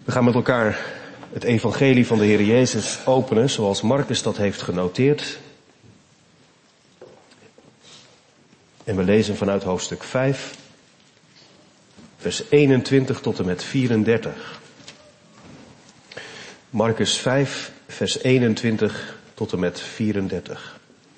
We gaan met elkaar het evangelie van de Heer Jezus openen, zoals Marcus dat heeft genoteerd. En we lezen vanuit hoofdstuk 5, vers 21 tot en met 34. Marcus 5, vers 21 tot en met 34.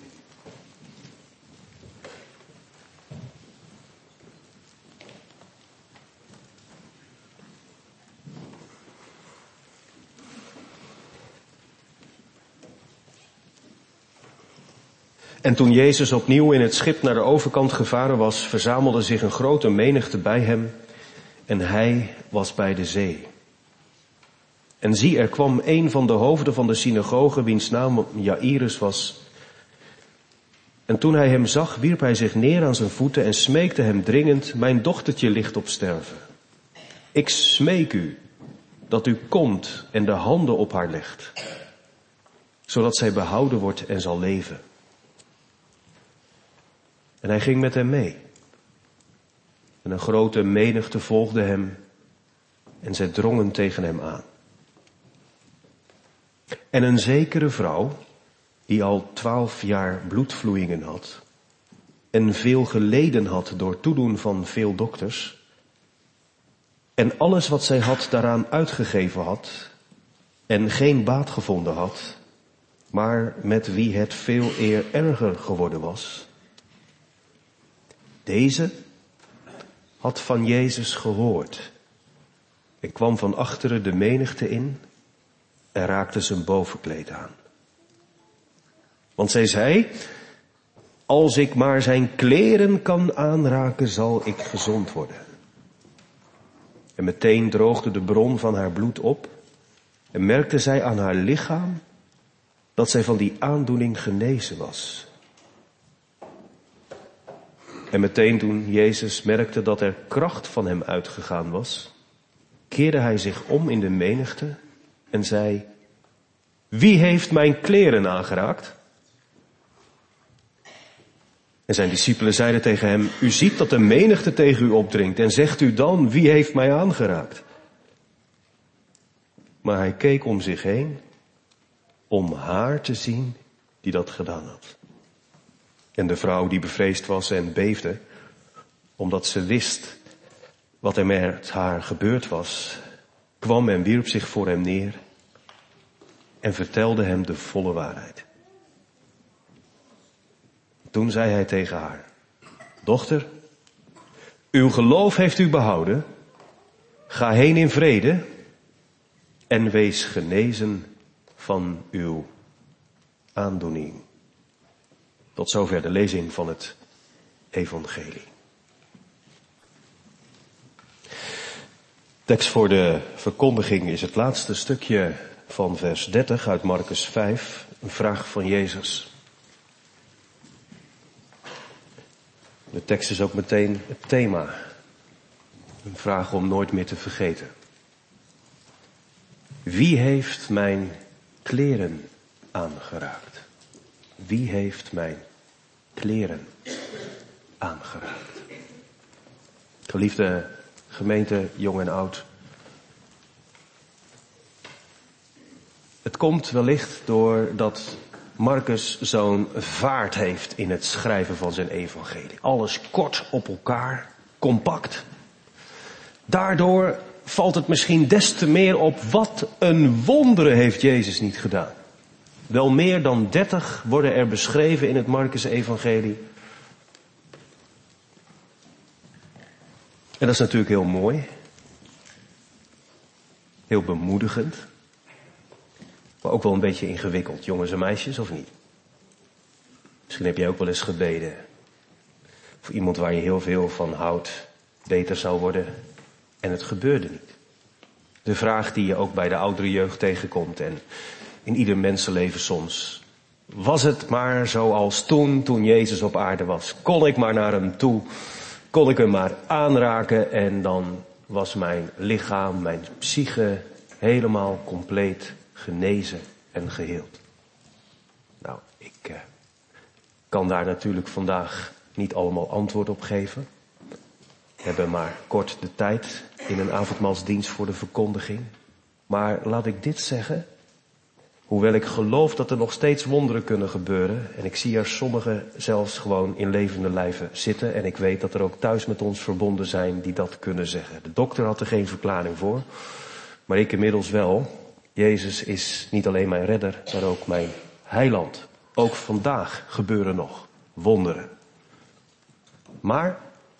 En toen Jezus opnieuw in het schip naar de overkant gevaren was, verzamelde zich een grote menigte bij hem en hij was bij de zee. En zie, er kwam een van de hoofden van de synagoge, wiens naam Jaïrus was. En toen hij hem zag, wierp hij zich neer aan zijn voeten en smeekte hem dringend: mijn dochtertje ligt op sterven. Ik smeek u dat u komt en de handen op haar legt, zodat zij behouden wordt en zal leven. En hij ging met hem mee. En een grote menigte volgde hem en zij drongen tegen hem aan. En een zekere vrouw, die al 12 jaar bloedvloeien had en veel geleden had door toedoen van veel dokters, en alles wat zij had daaraan uitgegeven had en geen baat gevonden had, maar met wie het veel eer erger geworden was, deze had van Jezus gehoord en kwam van achteren de menigte in en raakte zijn bovenkleed aan. Want zij zei: als ik maar zijn kleren kan aanraken, zal ik gezond worden. En meteen droogde de bron van haar bloed op en merkte zij aan haar lichaam dat zij van die aandoening genezen was. En meteen toen Jezus merkte dat er kracht van hem uitgegaan was, keerde hij zich om in de menigte en zei: wie heeft mijn kleren aangeraakt? En zijn discipelen zeiden tegen hem: u ziet dat de menigte tegen u opdringt en zegt u dan: wie heeft mij aangeraakt? Maar hij keek om zich heen om haar te zien die dat gedaan had. En de vrouw, die bevreesd was en beefde, omdat ze wist wat er met haar gebeurd was, kwam en wierp zich voor hem neer en vertelde hem de volle waarheid. Toen zei hij tegen haar: dochter, uw geloof heeft u behouden. Ga heen in vrede en wees genezen van uw aandoening. Tot zover de lezing van het evangelie. Tekst voor de verkondiging is het laatste stukje van vers 30 uit Marcus 5, een vraag van Jezus. De tekst is ook meteen het thema, een vraag om nooit meer te vergeten. Wie heeft mijn kleren aangeraakt? Wie heeft mijn kleren aangeraakt? Geliefde gemeente, jong en oud. Het komt wellicht doordat Marcus zo'n vaart heeft in het schrijven van zijn evangelie. Alles kort op elkaar, compact. Daardoor valt het misschien des te meer op: wat een wonderen heeft Jezus niet gedaan. Wel meer dan 30 worden er beschreven in het Marcus-evangelie. En dat is natuurlijk heel mooi. Heel bemoedigend. Maar ook wel een beetje ingewikkeld, jongens en meisjes, of niet? Misschien heb jij ook wel eens gebeden voor iemand waar je heel veel van houdt, beter zou worden. En het gebeurde niet. De vraag die je ook bij de oudere jeugd tegenkomt en in ieder mensenleven soms: was het maar zoals toen Jezus op aarde was? Kon ik maar naar hem toe? Kon ik hem maar aanraken en dan was mijn lichaam, mijn psyche helemaal compleet genezen en geheeld? Nou, ik kan daar natuurlijk vandaag niet allemaal antwoord op geven. We hebben maar kort de tijd in een avondmaalsdienst voor de verkondiging. Maar laat ik dit zeggen. Hoewel ik geloof dat er nog steeds wonderen kunnen gebeuren. En ik zie er sommige zelfs gewoon in levende lijven zitten. En ik weet dat er ook thuis met ons verbonden zijn die dat kunnen zeggen. De dokter had er geen verklaring voor. Maar ik inmiddels wel. Jezus is niet alleen mijn redder, maar ook mijn heiland. Ook vandaag gebeuren nog wonderen. Maar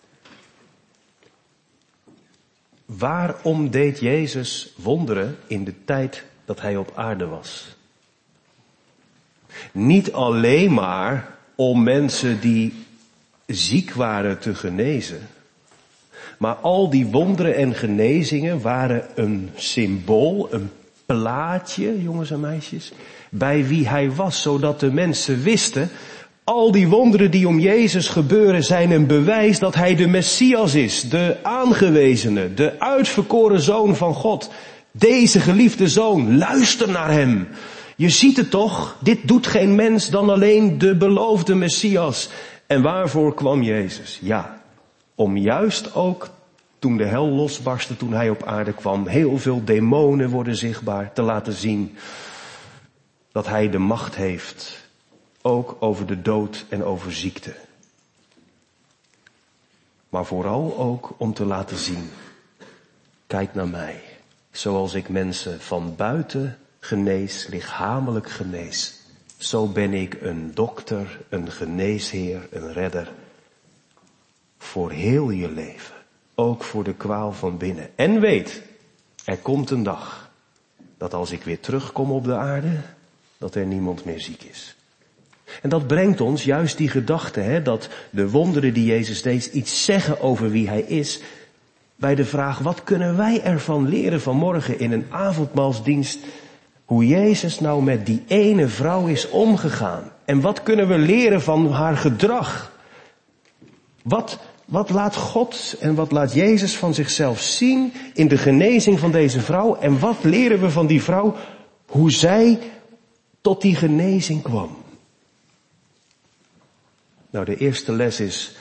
waarom deed Jezus wonderen in de tijd dat hij op aarde was? Niet alleen maar om mensen die ziek waren te genezen. Maar al die wonderen en genezingen waren een symbool, een plaatje, jongens en meisjes, bij wie hij was, zodat de mensen wisten, al die wonderen die om Jezus gebeuren zijn een bewijs dat hij de Messias is, de aangewezene, de uitverkoren Zoon van God. Deze geliefde Zoon, luister naar hem. Je ziet het toch, dit doet geen mens dan alleen de beloofde Messias. En waarvoor kwam Jezus? Ja, om juist ook toen de hel losbarstte, toen hij op aarde kwam, heel veel demonen worden zichtbaar, te laten zien dat hij de macht heeft, ook over de dood en over ziekte. Maar vooral ook om te laten zien, kijk naar mij, zoals ik mensen van buiten genees, lichamelijk genees. Zo ben ik een dokter, een geneesheer, een redder. Voor heel je leven. Ook voor de kwaal van binnen. En weet, er komt een dag dat als ik weer terugkom op de aarde, dat er niemand meer ziek is. En dat brengt ons juist die gedachte, dat de wonderen die Jezus deed iets zeggen over wie hij is, bij de vraag, wat kunnen wij ervan leren vanmorgen in een avondmaalsdienst, hoe Jezus nou met die ene vrouw is omgegaan. En wat kunnen we leren van haar gedrag? Wat laat God en wat laat Jezus van zichzelf zien in de genezing van deze vrouw? En wat leren we van die vrouw, hoe zij tot die genezing kwam? Nou, de eerste les is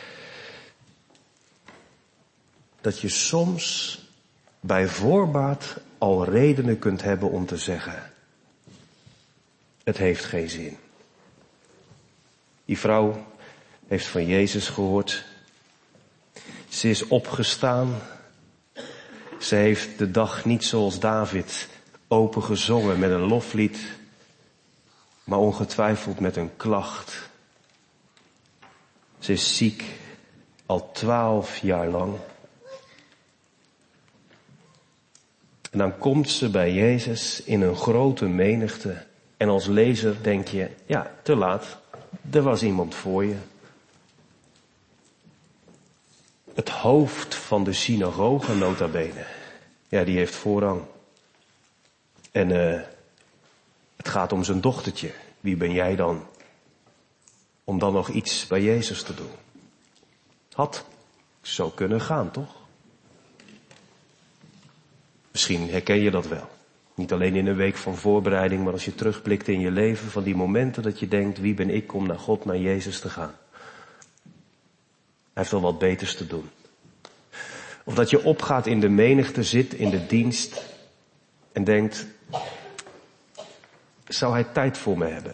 dat je soms bij voorbaat al redenen kunt hebben om te zeggen, het heeft geen zin. Die vrouw heeft van Jezus gehoord. Ze is opgestaan. Ze heeft de dag niet zoals David open gezongen met een loflied, maar ongetwijfeld met een klacht. Ze is ziek, al 12 jaar lang. En dan komt ze bij Jezus in een grote menigte. En als lezer denk je, ja, te laat. Er was iemand voor je. Het hoofd van de synagoge, nota bene. Ja, die heeft voorrang. En het gaat om zijn dochtertje. Wie ben jij dan? Om dan nog iets bij Jezus te doen. Had zo kunnen gaan, toch? Misschien herken je dat wel. Niet alleen in een week van voorbereiding, maar als je terugblikt in je leven, van die momenten dat je denkt, wie ben ik om naar God, naar Jezus te gaan? Hij heeft wel wat beters te doen. Of dat je opgaat in de menigte, zit in de dienst en denkt, zou hij tijd voor me hebben?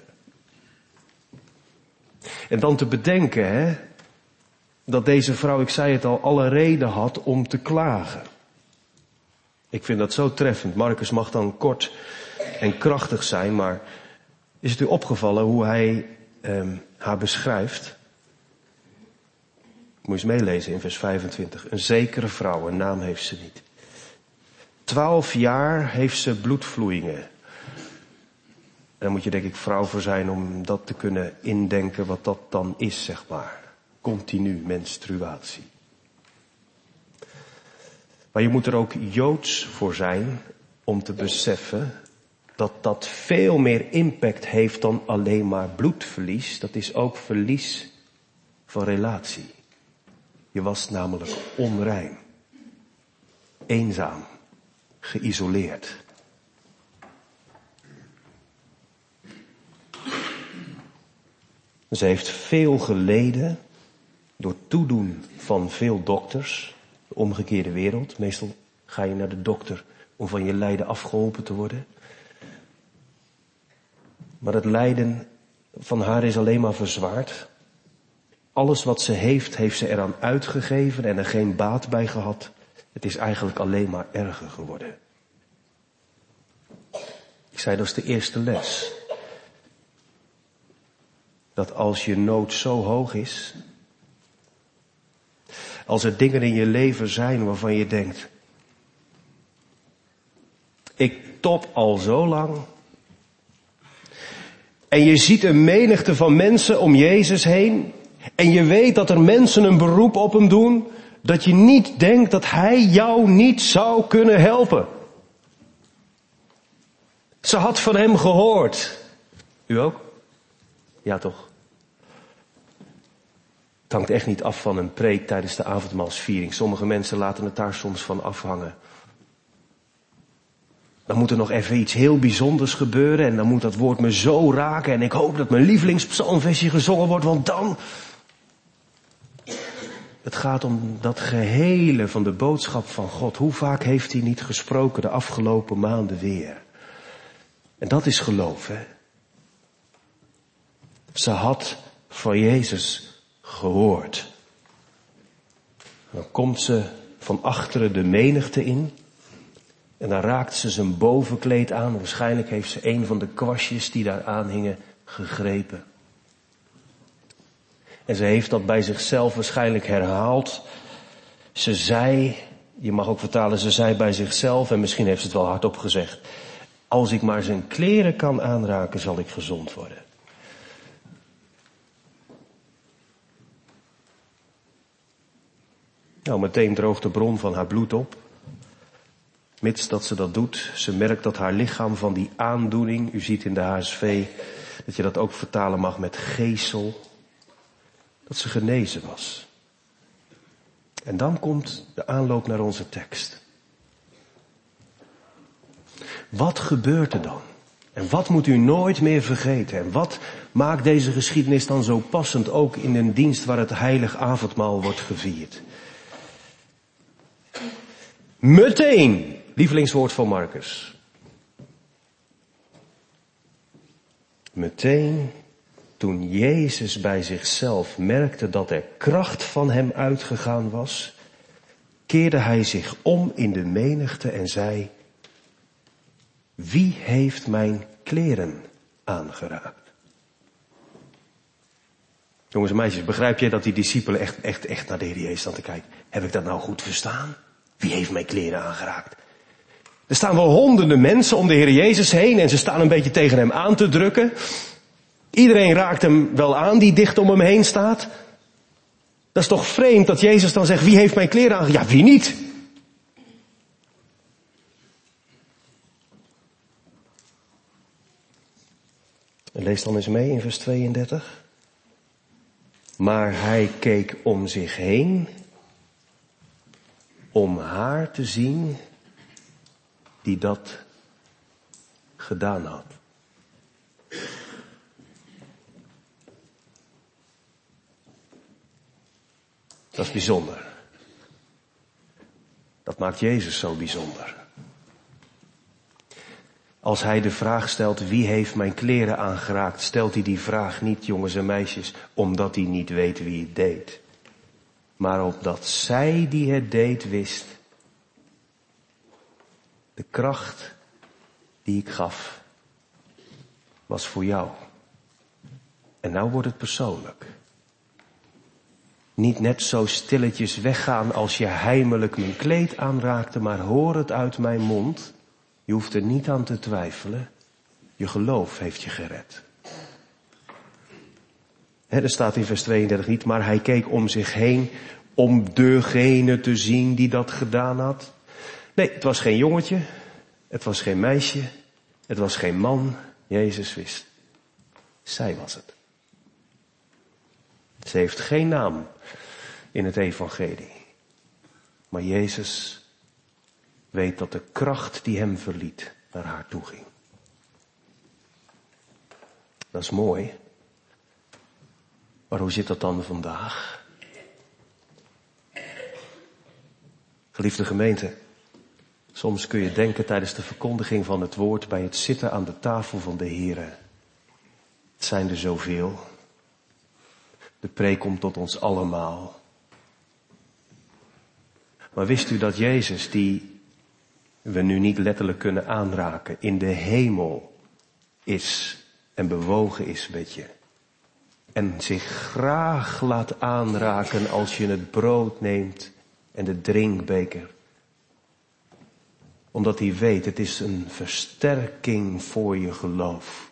En dan te bedenken, dat deze vrouw, ik zei het al, alle reden had om te klagen. Ik vind dat zo treffend. Marcus mag dan kort en krachtig zijn, maar is het u opgevallen hoe hij haar beschrijft? Moet je eens meelezen in vers 25. Een zekere vrouw, een naam heeft ze niet. 12 jaar heeft ze bloedvloeien. En daar moet je denk ik vrouw voor zijn om dat te kunnen indenken wat dat dan is, zeg maar. Continu menstruatie. Maar je moet er ook Joods voor zijn om te beseffen dat dat veel meer impact heeft dan alleen maar bloedverlies. Dat is ook verlies van relatie. Je was namelijk onrein, eenzaam, geïsoleerd. Ze heeft veel geleden door toedoen van veel dokters. De omgekeerde wereld. Meestal ga je naar de dokter om van je lijden afgeholpen te worden. Maar het lijden van haar is alleen maar verzwaard. Alles wat ze heeft, heeft ze eraan uitgegeven en er geen baat bij gehad. Het is eigenlijk alleen maar erger geworden. Ik zei, dat is de eerste les. Dat als je nood zo hoog is, als er dingen in je leven zijn waarvan je denkt, ik top al zo lang. En je ziet een menigte van mensen om Jezus heen. En je weet dat er mensen een beroep op hem doen. Dat je niet denkt dat hij jou niet zou kunnen helpen. Ze had van hem gehoord. U ook? Ja toch? Het hangt echt niet af van een preek tijdens de avondmaalsviering. Sommige mensen laten het daar soms van afhangen. Dan moet er nog even iets heel bijzonders gebeuren en dan moet dat woord me zo raken en ik hoop dat mijn lievelingspsalmversie gezongen wordt, want dan... Het gaat om dat gehele van de boodschap van God. Hoe vaak heeft hij niet gesproken de afgelopen maanden weer? En dat is geloof, hè? Ze had van Jezus gehoord. Dan komt ze van achteren de menigte in. En dan raakt ze zijn bovenkleed aan. Waarschijnlijk heeft ze een van de kwastjes die daar aanhingen gegrepen. En ze heeft dat bij zichzelf waarschijnlijk herhaald. Ze zei, je mag ook vertalen, ze zei bij zichzelf, en misschien heeft ze het wel hardop gezegd, als ik maar zijn kleren kan aanraken, zal ik gezond worden. Nou, meteen droogt de bron van haar bloed op. Mits dat ze dat doet, ze merkt dat haar lichaam van die aandoening, u ziet in de HSV, dat je dat ook vertalen mag met geesel, dat ze genezen was. En dan komt de aanloop naar onze tekst. Wat gebeurt er dan? En wat moet u nooit meer vergeten? En wat maakt deze geschiedenis dan zo passend ook in een dienst waar het heilig avondmaal wordt gevierd? Meteen, lievelingswoord van Marcus. Meteen, toen Jezus bij zichzelf merkte dat er kracht van hem uitgegaan was, keerde hij zich om in de menigte en zei, wie heeft mijn kleren aangeraakt? Jongens en meisjes, begrijp je dat die discipelen echt naar de Heer Jezus staan te kijken? Heb ik dat nou goed verstaan? Wie heeft mijn kleren aangeraakt? Er staan wel honderden mensen om de Heer Jezus heen en ze staan een beetje tegen hem aan te drukken. Iedereen raakt hem wel aan die dicht om hem heen staat. Dat is toch vreemd dat Jezus dan zegt, wie heeft mijn kleren aangeraakt? Ja, wie niet? En lees dan eens mee in vers 32. Maar hij keek om zich heen om haar te zien die dat gedaan had. Dat is bijzonder. Dat maakt Jezus zo bijzonder. Als hij de vraag stelt, wie heeft mijn kleren aangeraakt, stelt hij die vraag niet, jongens en meisjes, omdat hij niet weet wie het deed. Maar opdat zij die het deed wist, de kracht die ik gaf, was voor jou. En nou wordt het persoonlijk. Niet net zo stilletjes weggaan als je heimelijk mijn kleed aanraakte, maar hoor het uit mijn mond. Je hoeft er niet aan te twijfelen. Je geloof heeft je gered. Er staat in vers 32 niet, maar hij keek om zich heen om degene te zien die dat gedaan had. Nee, het was geen jongetje, het was geen meisje, het was geen man. Jezus wist. Zij was het. Ze heeft geen naam in het evangelie. Maar Jezus weet dat de kracht die hem verliet naar haar toe ging. Dat is mooi. Maar hoe zit dat dan vandaag? Geliefde gemeente, Soms kun je denken tijdens de verkondiging van het woord bij het zitten aan de tafel van de Here. Het zijn er zoveel. De preek komt tot ons allemaal. Maar wist u dat Jezus, die we nu niet letterlijk kunnen aanraken, in de hemel is en bewogen is met je. En zich graag laat aanraken als je het brood neemt en de drinkbeker. Omdat hij weet, het is een versterking voor je geloof.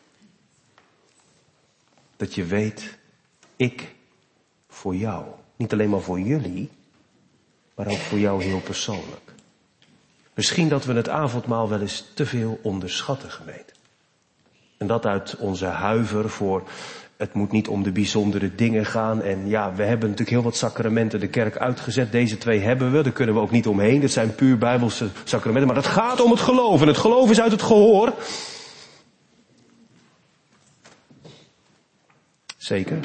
Dat je weet, ik voor jou. Niet alleen maar voor jullie, maar ook voor jou heel persoonlijk. Misschien dat we het avondmaal wel eens te veel onderschatten, gemeente. En dat uit onze huiver voor, het moet niet om de bijzondere dingen gaan. En ja, we hebben natuurlijk heel wat sacramenten de kerk uitgezet. Deze 2 hebben we, daar kunnen we ook niet omheen. Dat zijn puur bijbelse sacramenten. Maar het gaat om het geloof. En het geloof is uit het gehoor. Zeker.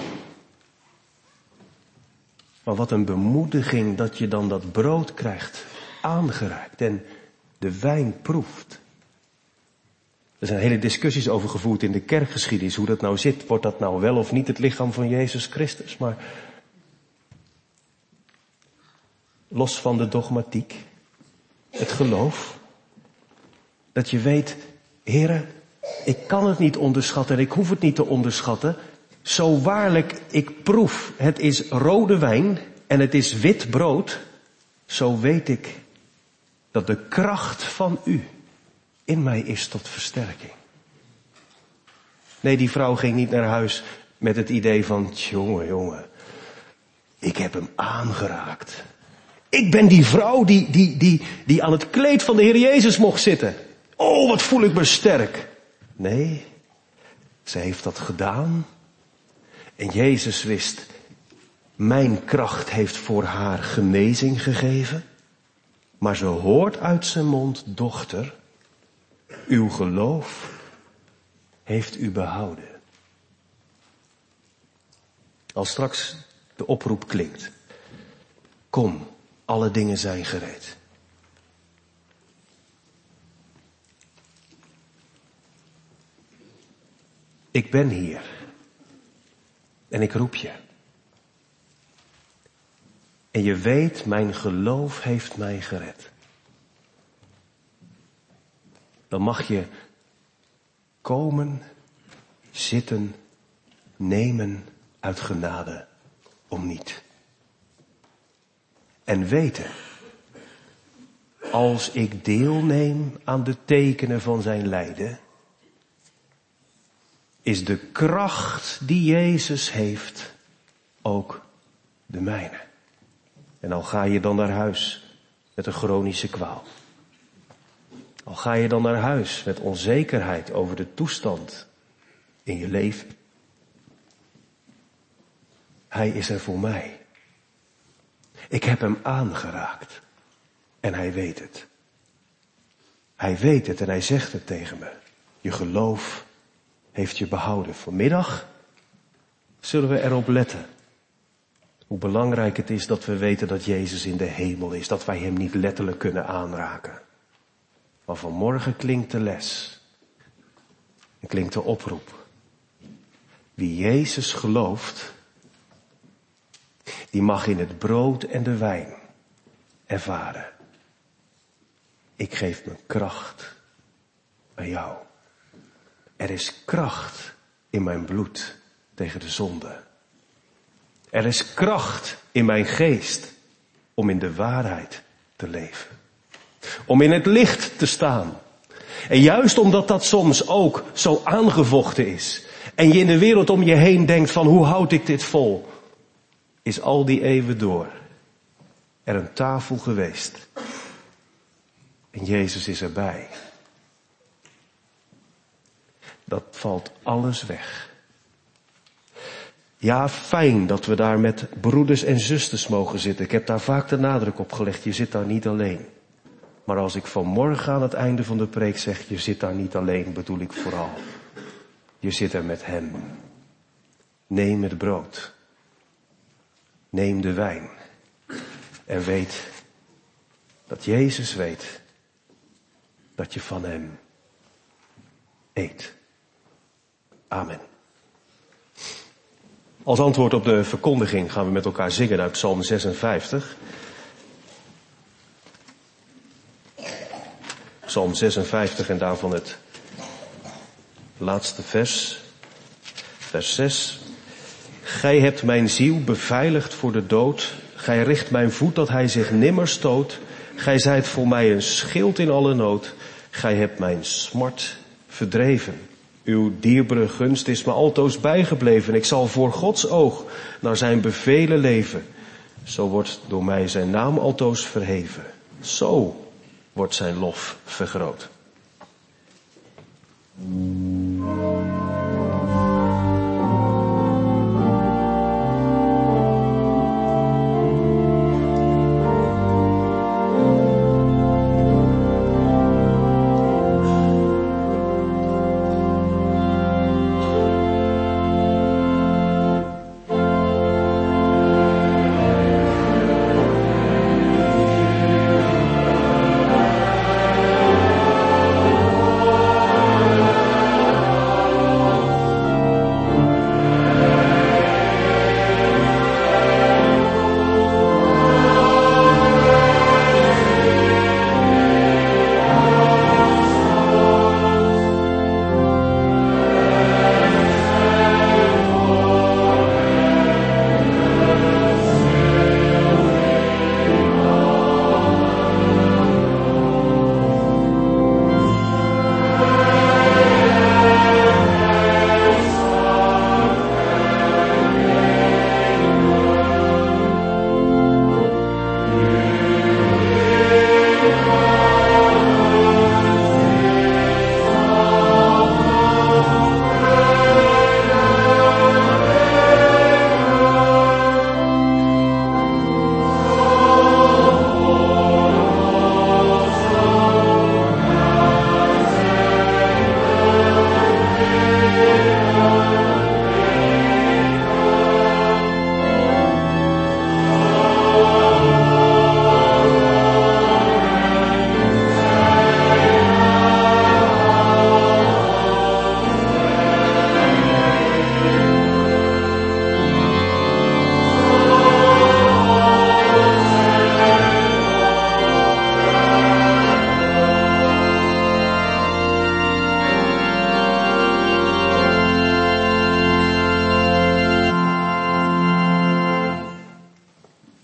Maar wat een bemoediging dat je dan dat brood krijgt aangereikt en de wijn proeft. Er zijn hele discussies over gevoerd in de kerkgeschiedenis, hoe dat nou zit. Wordt dat nou wel of niet het lichaam van Jezus Christus? Maar los van de dogmatiek, het geloof, dat je weet, Heere, ik kan het niet onderschatten en ik hoef het niet te onderschatten. Zo waarlijk, ik proef, het is rode wijn en het is wit brood. Zo weet ik dat de kracht van u in mij is tot versterking. Nee, die vrouw ging niet naar huis met het idee van, jongen, ik heb hem aangeraakt. Ik ben die vrouw die aan het kleed van de Heer Jezus mocht zitten. Oh, wat voel ik me sterk. Nee, ze heeft dat gedaan. En Jezus wist, mijn kracht heeft voor haar genezing gegeven. Maar ze hoort uit zijn mond, dochter, uw geloof heeft u behouden. Als straks de oproep klinkt, kom, alle dingen zijn gereed. Ik ben hier en ik roep je. En je weet, mijn geloof heeft mij gered. Dan mag je komen, zitten, nemen uit genade om niet. En weten, als ik deelneem aan de tekenen van zijn lijden, is de kracht die Jezus heeft ook de mijne. En al ga je dan naar huis met een chronische kwaal. Al ga je dan naar huis met onzekerheid over de toestand in je leven. Hij is er voor mij. Ik heb hem aangeraakt. En hij weet het. Hij weet het en hij zegt het tegen me. Je geloof heeft je behouden. Vanmiddag zullen we erop letten. Hoe belangrijk het is dat we weten dat Jezus in de hemel is. Dat wij hem niet letterlijk kunnen aanraken. Maar vanmorgen klinkt de les. En klinkt de oproep. Wie Jezus gelooft, die mag in het brood en de wijn ervaren. Ik geef mijn kracht aan jou. Er is kracht in mijn bloed tegen de zonde. Er is kracht in mijn geest om in de waarheid te leven. Om in het licht te staan. En juist omdat dat soms ook zo aangevochten is. En je in de wereld om je heen denkt van hoe houd ik dit vol? Is al die eeuwen door er een tafel geweest. En Jezus is erbij. Dat valt alles weg. Ja, fijn dat we daar met broeders en zusters mogen zitten. Ik heb daar vaak de nadruk op gelegd. Je zit daar niet alleen. Maar als ik vanmorgen aan het einde van de preek zeg, je zit daar niet alleen, bedoel ik vooral. Je zit er met hem. Neem het brood. Neem de wijn. En weet dat Jezus weet dat je van hem eet. Amen. Als antwoord op de verkondiging gaan we met elkaar zingen uit Psalm 56. Psalm 56 en daarvan het laatste vers. Vers 6. Gij hebt mijn ziel beveiligd voor de dood. Gij richt mijn voet dat hij zich nimmer stoot. Gij zijt voor mij een schild in alle nood. Gij hebt mijn smart verdreven. Uw dierbare gunst is me altoos bijgebleven. Ik zal voor Gods oog naar zijn bevelen leven. Zo wordt door mij zijn naam altoos verheven. Zo wordt zijn lof vergroot.